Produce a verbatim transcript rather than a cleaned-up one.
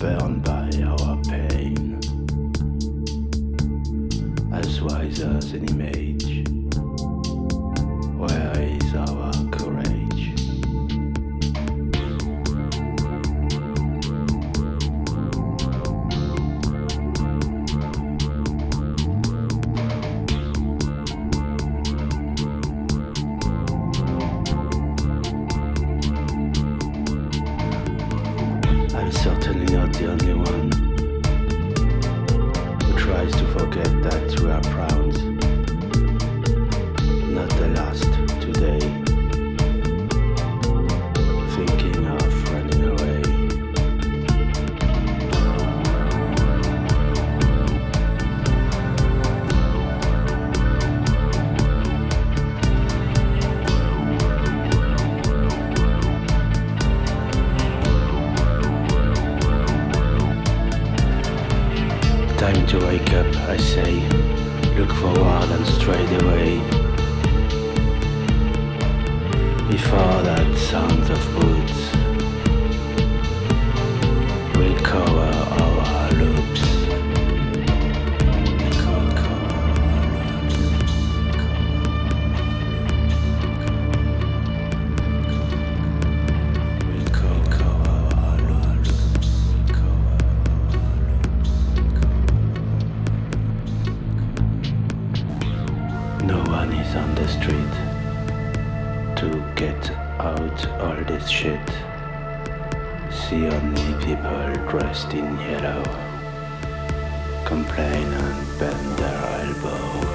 burned by our pain, as wise as an image. Where is our courage? I'm certainly not the only one who tries to forget that we are proud, not the last today, thinking of running away. Time to wake up, I say, look forward and straight away. Before that sound of boots will cover our loops. Will cover our loops. Will cover our loops. No one is on the street to get out all this shit. See only people dressed in yellow complain and bend their elbow.